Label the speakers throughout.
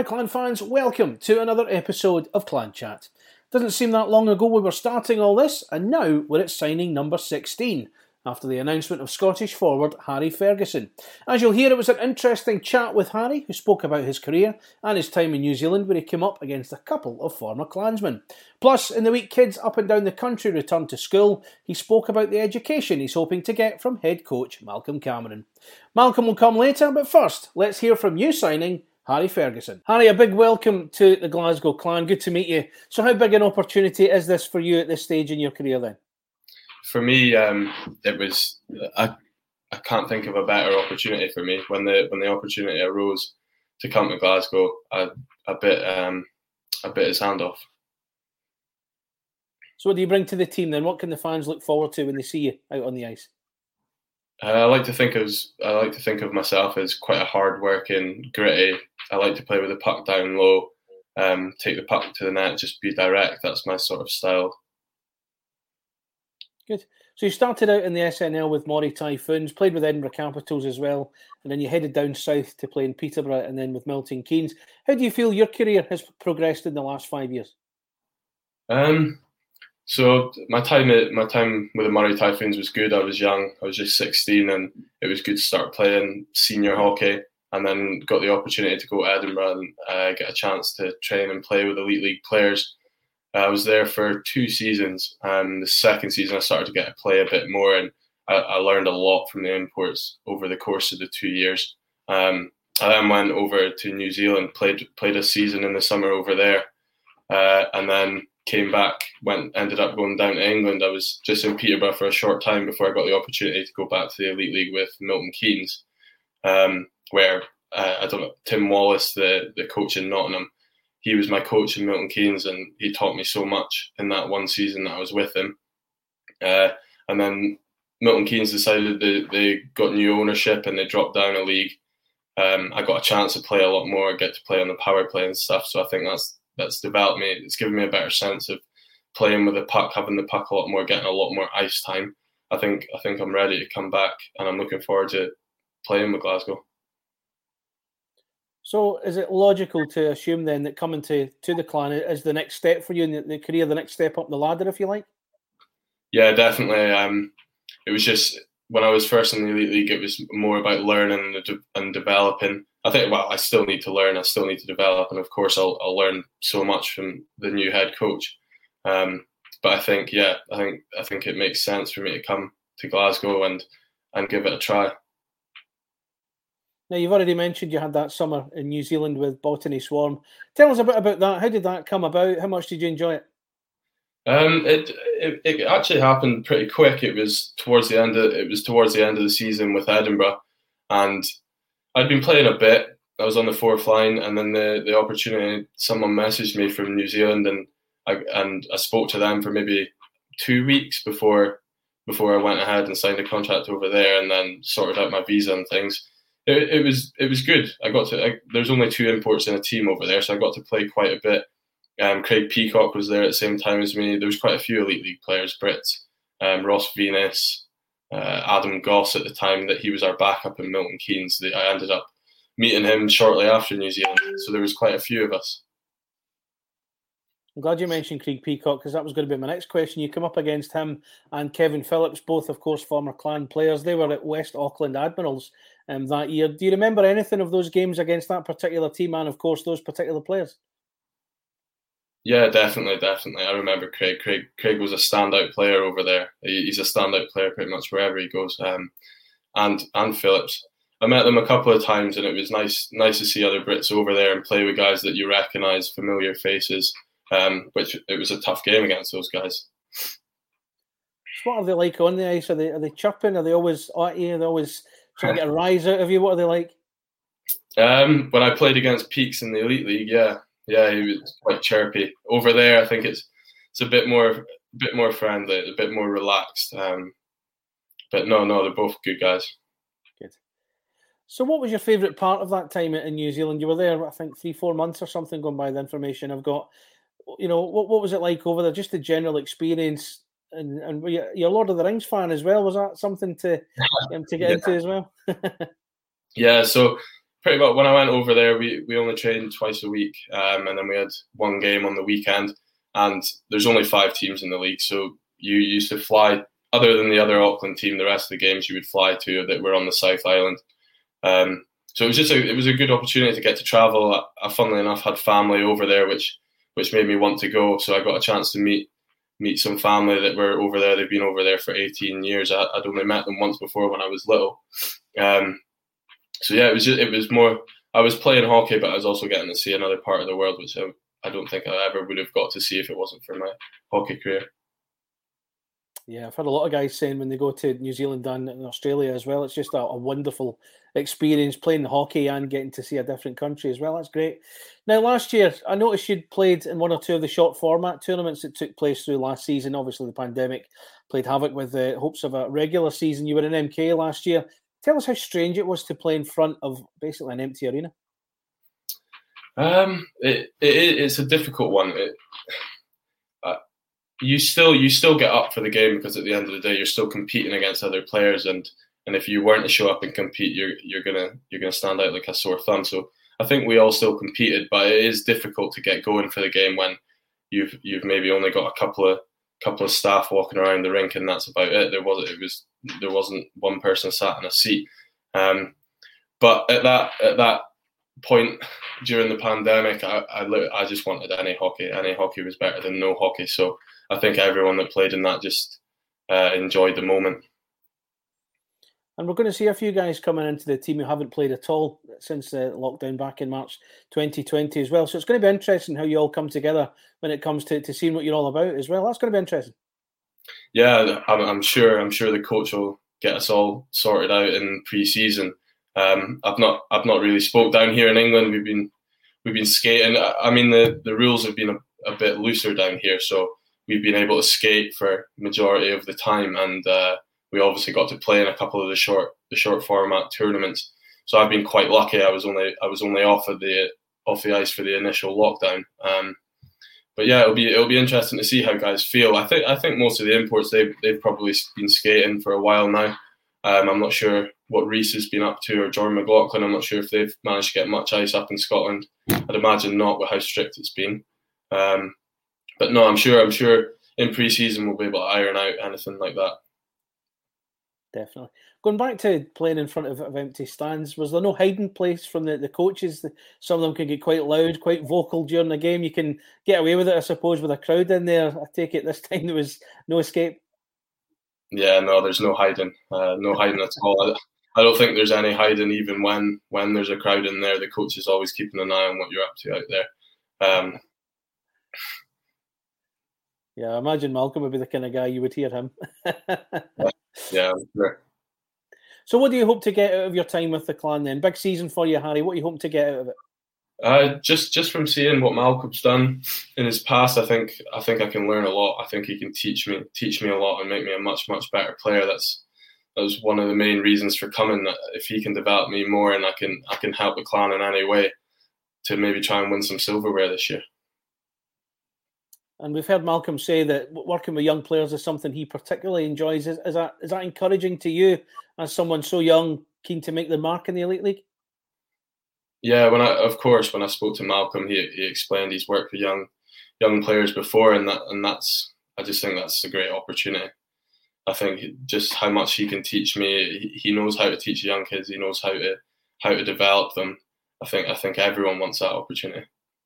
Speaker 1: Hi Clan fans, welcome to another episode of Clan Chat. Doesn't seem that long ago we were starting all this, and now we're at signing number 16, after the announcement of Scottish forward Harry Ferguson. As you'll hear, it was an interesting chat with Harry, who spoke about his career and his time in New Zealand, where he came up against a couple of former clansmen. Plus, in the week kids up and down the country returned to school, he spoke about the education he's hoping to get from head coach Malcolm Cameron. Malcolm will come later, but first, let's hear from new signing Harry Ferguson. Harry, a big welcome to the Glasgow Clan. Good to meet you. So how big an opportunity is this for you at this stage in your career then?
Speaker 2: For me, it was. I can't think of a better opportunity for me. When the opportunity arose to come to Glasgow, I bit his hand off.
Speaker 1: So what do you bring to the team then? What can the fans look forward to when they see you out on the ice?
Speaker 2: I like to think of myself as quite a hard-working, gritty. I like to play with the puck down low, take the puck to the net, just be direct. That's my sort of style.
Speaker 1: Good. So you started out in the SNL with Moray Typhoons, played with Edinburgh Capitals as well, and then you headed down south to play in Peterborough and then with Milton Keynes. How do you feel your career has progressed in the last 5 years?
Speaker 2: So my time with the Moray Typhoons was good. I was young. I was just 16, and it was good to start playing senior hockey. And then got the opportunity to go to Edinburgh and get a chance to train and play with elite league players. I was there for 2 seasons, and the second season I started to get to play a bit more, and I learned a lot from the imports over the course of the 2 years. I then went over to New Zealand, played a season in the summer over there, and then came back, ended up going down to England. I was just in Peterborough for a short time before I got the opportunity to go back to the Elite League with Milton Keynes, where I don't know, Tim Wallace, the coach in Nottingham, he was my coach in Milton Keynes, and he taught me so much in that one season that I was with him. And then Milton Keynes decided they got new ownership and they dropped down a league. I got a chance to play a lot more, get to play on the power play and stuff. So I think that's developed me. It's given me a better sense of playing with the puck, having the puck a lot more, getting a lot more ice time. I think I'm ready to come back, and I'm looking forward to playing with Glasgow. So
Speaker 1: is it logical to assume then that coming to the Clan is the next step for you in the career, the next step up the ladder, if you like?
Speaker 2: Yeah, definitely. It was just, when I was first in the Elite League, it was more about learning and developing. I think, I still need to learn, I still need to develop, and of course I'll learn so much from the new head coach. But I think it makes sense for me to come to Glasgow and give it a try.
Speaker 1: Now, you've already mentioned you had that summer in New Zealand with Botany Swarm. Tell us a bit about that. How did that come about? How much did you enjoy it?
Speaker 2: It actually happened pretty quick. It was towards the end of the season with Edinburgh, and I'd been playing a bit. I was on the fourth line, and then the opportunity, someone messaged me from New Zealand, and I spoke to them for maybe 2 weeks before I went ahead and signed a contract over there, and then sorted out my visa and things. It was good. There's only 2 imports in a team over there, so I got to play quite a bit. Craig Peacock was there at the same time as me. There was quite a few Elite League players, Brits, Ross Venus, Adam Goss at the time, that he was our backup in Milton Keynes. I ended up meeting him shortly after New Zealand, so there was quite a few of us.
Speaker 1: I'm glad you mentioned Craig Peacock, because that was going to be my next question. You come up against him and Kevin Phillips, both, of course, former Clan players. They were at West Auckland Admirals that year. Do you remember anything of those games against that particular team and, of course, those particular players?
Speaker 2: Yeah, definitely. I remember Craig. Craig was a standout player over there. He's a standout player pretty much wherever he goes. And Phillips. I met them a couple of times, and it was nice to see other Brits over there and play with guys that you recognise, familiar faces. Which it was a tough game against those guys.
Speaker 1: So what are they like on the ice? Are they chirping? Are they always at you? Are they always trying to get a rise out of you? What are they like?
Speaker 2: When I played against Peaks in the Elite League, yeah, he was quite chirpy. Over there, I think it's a bit more friendly, a bit more relaxed. But no, they're both good guys.
Speaker 1: Good. So what was your favourite part of that time in New Zealand? You were there, I think, 3-4 months or something, going by the information I've got. What was it like over there? Just the general experience, and you're a Lord of the Rings fan as well. Was that something to get into as well?
Speaker 2: Yeah. So pretty much when I went over there, we only trained twice a week, and then we had one game on the weekend. And there's only 5 teams in the league, so you used to fly. Other than the other Auckland team, the rest of the games you would fly to that were on the South Island. So it was a good opportunity to get to travel. I funnily enough had family over there, which made me want to go. So I got a chance to meet some family that were over there. They've been over there for 18 years. I'd only met them once before when I was little. So yeah, it was more. I was playing hockey, but I was also getting to see another part of the world, which I don't think I ever would have got to see if it wasn't for my hockey career.
Speaker 1: Yeah, I've heard a lot of guys saying when they go to New Zealand and Australia as well, it's just a wonderful experience playing hockey and getting to see a different country as well. That's great. Now, last year, I noticed you'd played in one or two of the short format tournaments that took place through last season. Obviously, the pandemic played havoc with the hopes of a regular season. You were in MK last year. Tell us how strange it was to play in front of basically an empty arena.
Speaker 2: It's a difficult one. You still get up for the game because at the end of the day you're still competing against other players, and if you weren't to show up and compete, you're gonna stand out like a sore thumb. So I think we all still competed, but it is difficult to get going for the game when you've maybe only got a couple of staff walking around the rink and that's about it. There wasn't one person sat in a seat. But at that point during the pandemic, I just wanted any hockey. Any hockey was better than no hockey. So I think everyone that played in that just enjoyed the moment.
Speaker 1: And we're going to see a few guys coming into the team who haven't played at all since the lockdown back in March 2020 as well. So it's going to be interesting how you all come together when it comes to seeing what you're all about as well. That's going to be interesting. Yeah,
Speaker 2: I'm sure the coach will get us all sorted out in pre-season. I've not really spoke down here in England. We've been skating. I mean, the rules have been a bit looser down here, so we've been able to skate for majority of the time, and we obviously got to play in a couple of the short format tournaments. So I've been quite lucky. I was only off the ice for the initial lockdown. But yeah, it'll be interesting to see how guys feel. I think most of the imports they've probably been skating for a while now. I'm not sure what Reese has been up to or Jordan McLaughlin. I'm not sure if they've managed to get much ice up in Scotland. I'd imagine not with how strict it's been. But no, I'm sure in pre-season we'll be able to iron out anything like that.
Speaker 1: Definitely. Going back to playing in front of empty stands, was there no hiding place from the coaches? Some of them can get quite loud, quite vocal during the game. You can get away with it, I suppose, with a crowd in there. I take it this time there was no escape.
Speaker 2: Yeah, no, there's no hiding. No hiding at all. I don't think there's any hiding even when there's a crowd in there. The coach is always keeping an eye on what you're up to out there.
Speaker 1: Yeah, I imagine Malcolm would be the kind of guy you would hear him.
Speaker 2: Yeah, I'm sure.
Speaker 1: So what do you hope to get out of your time with the Clan then? Big season for you, Harry. What are you hoping to get out of it?
Speaker 2: Just from seeing what Malcolm's done in his past, I think I can learn a lot. I think he can teach me a lot and make me a much better player. That was one of the main reasons for coming. If he can develop me more and I can help the Clan in any way to maybe try and win some silverware this year.
Speaker 1: And we've heard Malcolm say that working with young players is something he particularly enjoys. Is that encouraging to you as someone so young, keen to make the mark in the Elite League?
Speaker 2: Yeah, when I spoke to Malcolm, he explained he's worked with young players before, and I just think that's a great opportunity. I think just how much he can teach me. He knows how to teach young kids. He knows how to develop them. I think everyone wants that opportunity.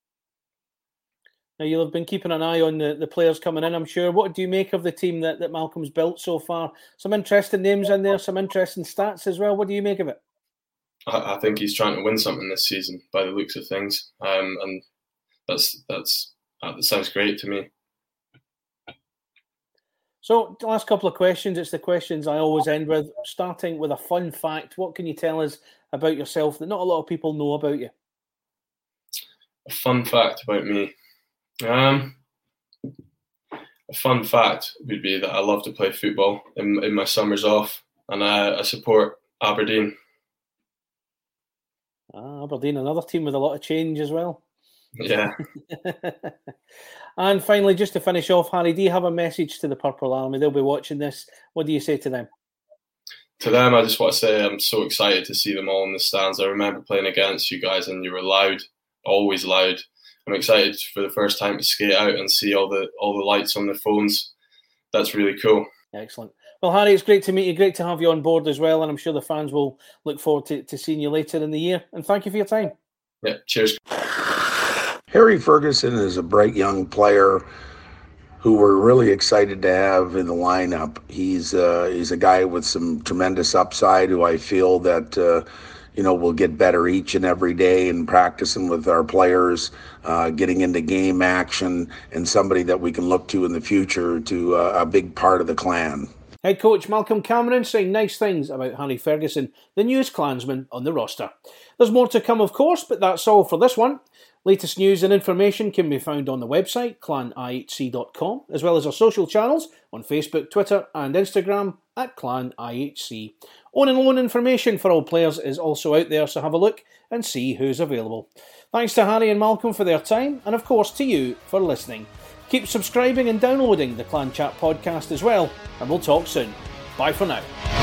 Speaker 1: Now, you'll have been keeping an eye on the players coming in, I'm sure. What do you make of the team that Malcolm's built so far? Some interesting names in there, some interesting stats as well. What do you make of it?
Speaker 2: I think he's trying to win something this season by the looks of things. And that sounds great to me.
Speaker 1: So, the last couple of questions. It's the questions I always end with, starting with a fun fact. What can you tell us about yourself that not a lot of people know about you?
Speaker 2: A fun fact about me. A fun fact would be that I love to play football in my summers off, and I support Aberdeen.
Speaker 1: Aberdeen, another team with a lot of change as well.
Speaker 2: Yeah.
Speaker 1: And finally, just to finish off, Harry, do you have a message to the Purple Army? They'll be watching this. What do you say to them?
Speaker 2: To them, I just want to say I'm so excited to see them all in the stands. I remember playing against you guys and you were loud, always loud. I'm excited for the first time to skate out and see all the lights on the phones. That's really cool.
Speaker 1: Excellent. Well, Harry, it's great to meet you. Great to have you on board as well. And I'm sure the fans will look forward to seeing you later in the year. And thank you for your time.
Speaker 2: Yeah, cheers.
Speaker 3: Harry Ferguson is a bright young player who we're really excited to have in the lineup. He's a guy with some tremendous upside who I feel that will get better each and every day in practicing with our players, getting into game action, and somebody that we can look to in the future to a big part of the clan.
Speaker 1: Head coach Malcolm Cameron saying nice things about Harry Ferguson, the newest clansman on the roster. There's more to come, of course, but that's all for this one. Latest news and information can be found on the website, clanihc.com, as well as our social channels on Facebook, Twitter and Instagram at clanihc. Own and loan information for all players is also out there, so have a look and see who's available. Thanks to Harry and Malcolm for their time, and of course to you for listening. Keep subscribing and downloading the Clan Chat podcast as well, and we'll talk soon. Bye for now.